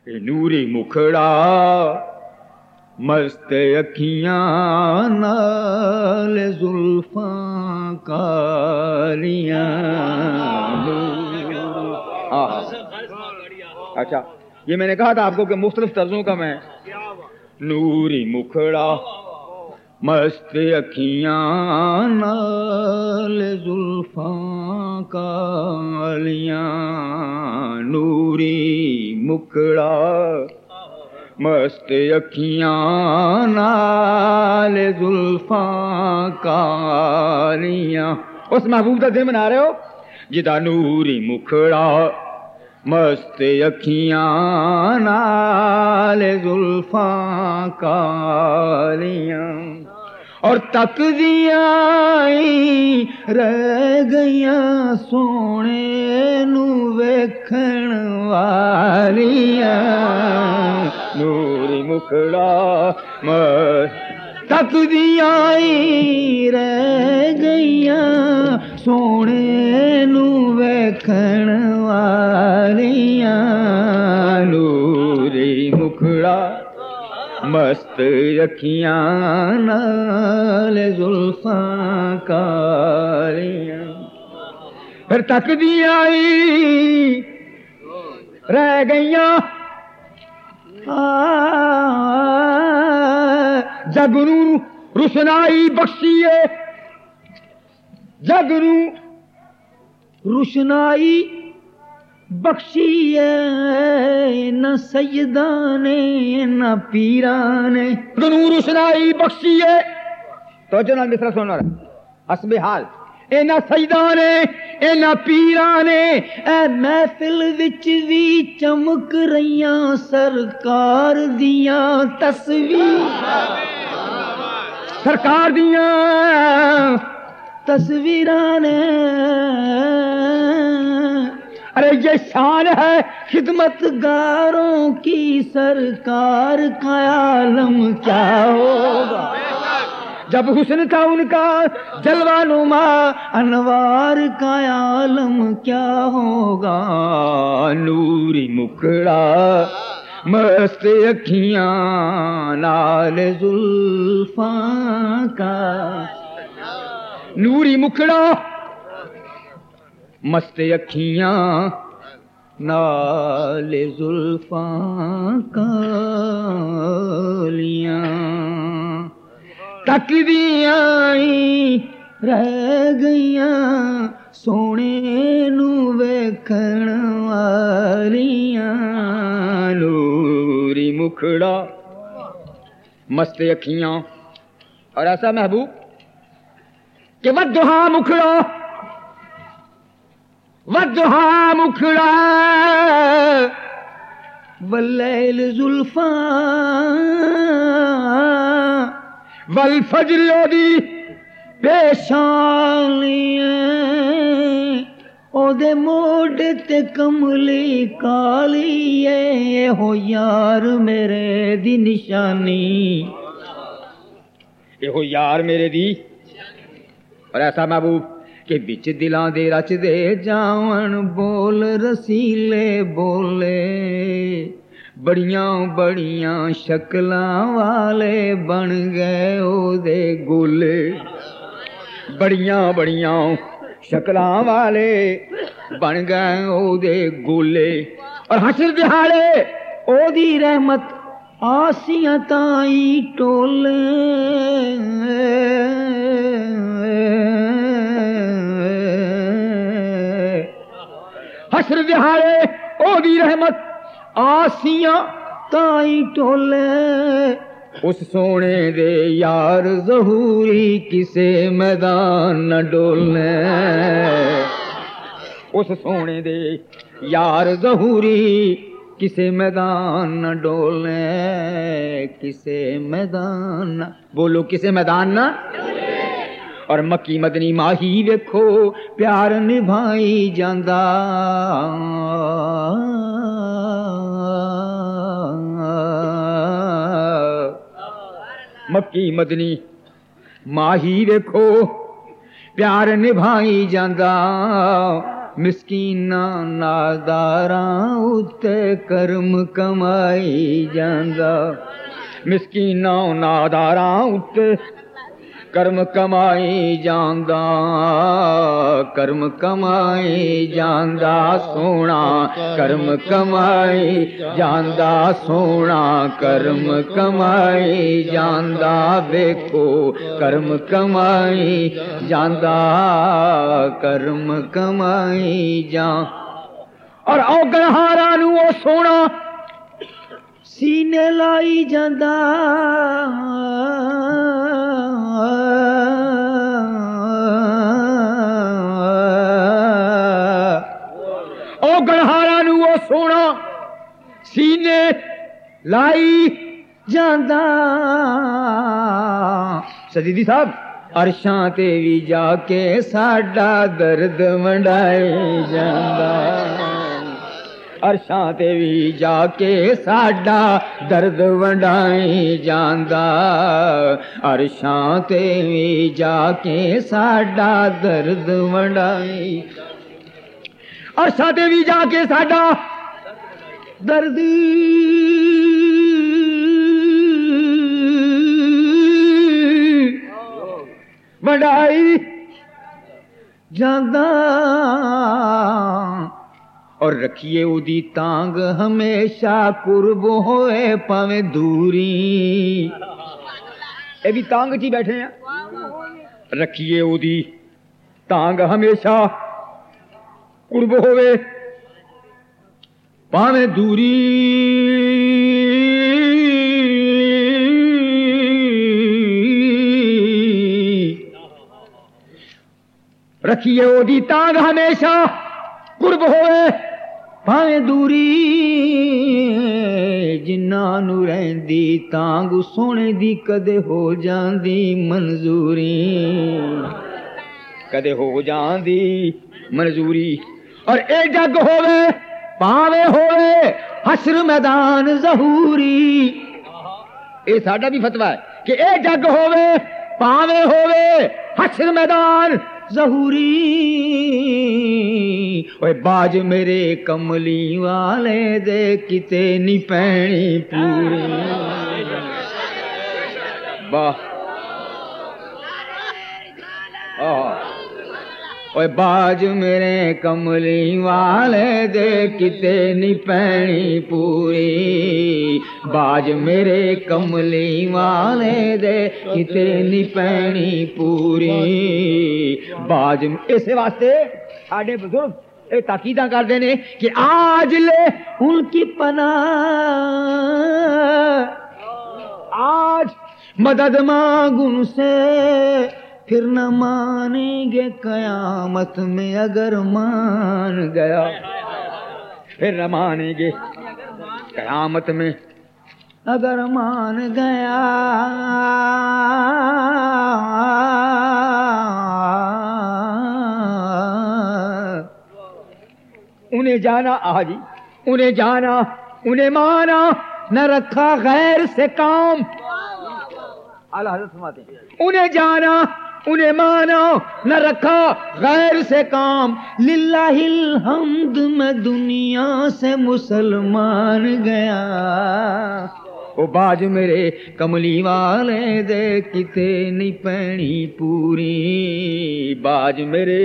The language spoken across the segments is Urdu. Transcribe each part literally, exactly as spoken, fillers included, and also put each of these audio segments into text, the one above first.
نوری مکھڑا مست اکھیاں نال زلفاں کالیاں. اچھا یہ میں نے کہا تھا آپ کو کہ مختلف طرزوں کا میں. نوری مکھڑا مست اکھیاں نال زلفاں کالیاں. نوری مکھڑا مست اکھیاں نال زلفاں کالیاں. اس محبوب کا دن بنا رہے ہو جدا نوری مکھڑا مست اکھیاں نال زلفاں کالیاں. اور تکدیاں رہ گئیاں سونے نو ویکھن والیاں. نوری مکھڑا تکدیاں رہ گئیاں سونے نو ویکھن والیاں. نوری مکھڑا مست اکھیاں نال زلفاں کالیاں. پھر تکدیاں رہ گئیاں جگ نو روشنائی بخشیے. جگ نو روشنائی بخشیے نہ سیداں نے نہ پیراں نے. جگ نو روشنائی بخشیے تو جناب مصرا سننا حسب حال. اے نہ سیداں نے اے نہ پیراں نے. اے محفل وچ وی چمک رہیاں سرکار دیاں تصویر. سرکار دیاں تصویراں نے. ارے یہ شان ہے خدمت گاروں کی سرکار کا عالم کیا ہوگا جب حسن تھا ان کا جلوہ نما. انوار کا عالم کیا ہوگا. نوری مکھڑا مست اکھیاں نال زلفاں کا. نوری مکھڑا مست اکھیاں نال زلفاں کالیاں. تکدیاں رہ گئیاں سونے نو ویکھن والیاں. نوری مکھڑا مست اکھیاں. اور ایسا محبوب کہ ودھا مکھڑا ودھا مکھڑا واللیل زلفاں والفجر دی پیشانیاں. او دے موڈے تے کملی کالی اے ہو یار میرے دی نشانی. اے ہو یار میرے دی. اور ایسا محبوب کہ بچ دلاں دے رچ دے جاون بول رسیلے بولے. بڑیاں بڑیاں شکلاں والے بن گئے او دے گولے. بڑیاں بڑیاں شکلاں والے بن گئے او دے گولے. اور حشر دہاڑے او دی رحمت آسیاں تائی ٹولے. حشر دہاڑے او دی رحمت آسیاں تائی ٹولے. اس سونے دے یار ظہوری کسے میدان نہ ڈولے. اس سونے دے یار ظہوری کسے میدان نہ ڈولے. کسے میدان نہ بولو کسے میدان نہ. اور مکی مدنی ماہی ویکھو پیار نبھائی جاندا. مکی مدنی ماہی ویکھو پیار نبھائی جاندا. مسکیناں ناداراں اُتے کرم کمائی جاندا مسکیناں ناداراں اُتے کرم کمائی جاندا کرم کمائی جاندا سونا کرم کمائی جاندا سونا کرم کمائی جاندا ویکھو کرم کمائی جاندا کرم کمائی جان اور او گنہاراں نوں او سونا سینے لائی جاندا او گنہاراں نوں او سونا سینے لائی جاندا سجیدی صاحب عرشاں تے وی جا کے ساڈا درد ونڈائی جاندا عرشاں تے وی جا کے ساڈا درد ونڈائی جاندا عرشاں تے وی جا کے ساڈا درد ونڈائی عرشاں تے وی جا کے ساڈا درد ونڈائی جاندا اور رکھیے اودی تانگ ہمیشہ قرب ہوئے پاویں دوری اے بھی تانگ چی بیٹھے ہیں رکھیے اودی تانگ ہمیشہ قرب ہوئے پاویں دوری رکھیے اودی تانگ ہمیشہ قرب ہوئے پاویں دوری جنہاں نوں رہندی تانگ سونے دی کدے ہو جاندی منظوری کدے ہو جاندی منظوری اور اے جگ ہوئے پاویں ہوئے حشر میدان ظہوری اے ساڈا بھی فتوی ہے کہ اے جگ ہوئے پاویں ہوئے حشر میدان ظہوری اوے باج میرے کملی والے دے کتے نہیں پینی پوری واہ اوے باج میرے کملی والے دے کتے نہیں پینی پوری باج میرے کملی والے دے کتے نہیں پینی پوری باج اس واسطے ساڈے بزرگ اے تاکیداں کردے نے کہ آج لے ان کی پناہ آج مدد مانگ ان سے پھر نہ مانیں گے قیامت میں اگر مان گیا پھر نہ مانیں گے قیامت میں اگر مان گیا انہیں جانا آجی انہیں جانا انہیں مانا نہ رکھا غیر سے کام اعلیٰ حضرت فرماتے ہیں انہیں جانا انہیں مانا نہ رکھا غیر سے کام للہ الحمد میں دنیا سے مسلمان گیا او باج میرے کملی والے دے کتے نہیں پینی پوری باج میرے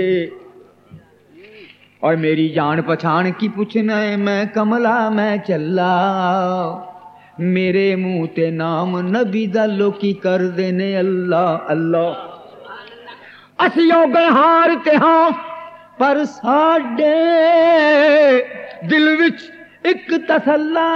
اور میری جان پہچان کی پوچھنا ہے میں کملا میں چلا میرے منہ تے نام نبی دا لوکی کر دینے اللہ اللہ اسیو گنہار تے ہاں پر ساڈے دل وچ ایک تسلا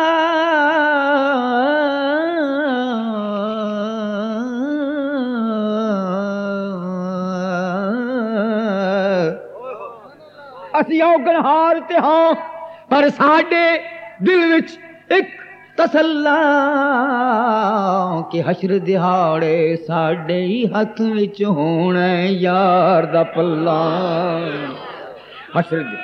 اسیو گنہار تے ہاں پر ساڈے دل وچ ایک تسلا کہ حشر دہاڑے ساڈے ہی ہاتھ وچ ہونا یار دا پلا حشر دہاڑے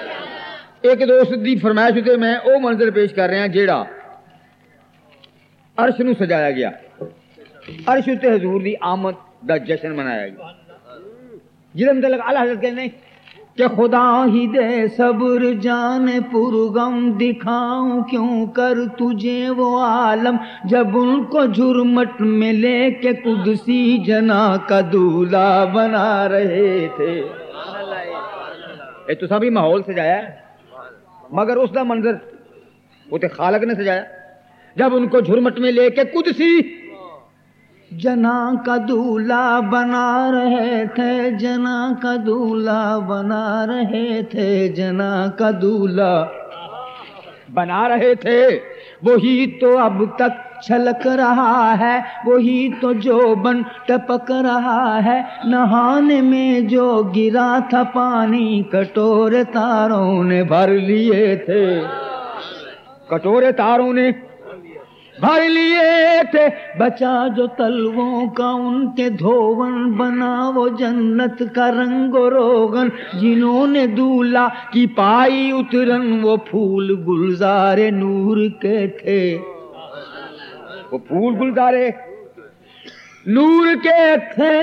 ایک دوست دی فرمائش تے میں او منظر پیش کر رہا جیڑا عرش نو سجایا گیا، عرش تے حضور دی آمد دا جشن منایا گیا، جدے متعلق اعلی حضرت کہنے ہیں کہ خدا ہی دے صبر جان پرغم دکھاؤں کیوں کر تجھے وہ عالم، جب ان کو جھرمٹ میں لے کے قدسی جنا کا دولہا بنا رہے تھے۔ اے تو سبھی ماحول سجایا ہے، مگر اس دا منظر وہ تے خالق نے سجایا، جب ان کو جھرمٹ میں لے کے قدسی جنا کا دولہا بنا رہے تھے، جنا کا دولہا بنا رہے تھے، جنا کا دولہا بنا رہے تھے، وہی تو اب تک چھلک رہا ہے، وہی تو جوبن ٹپک رہا ہے، نہانے میں جو گرا تھا پانی کٹورے تاروں نے بھر لیے تھے، کٹورے تاروں نے بھر لیے تھے، بچا جو تلووں کا ان کے دھون، بنا وہ جنت کا رنگ و روغن، جنہوں نے دولہا کی پائی اترن وہ پھول گلزار نور کے تھے، وہ پھول گلزار نور کے تھے۔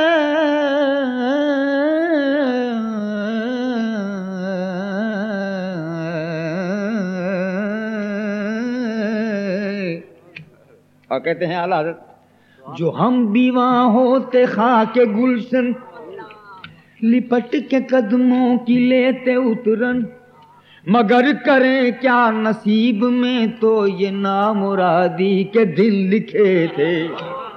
اور کہتے ہیں اعلیٰ حضرت جو ہم بیواں ہوتے خاک گلشن، لپٹ کے قدموں کی لیتے اترن، مگر کریں کیا نصیب میں تو یہ نامرادی کے دن لکھے تھے۔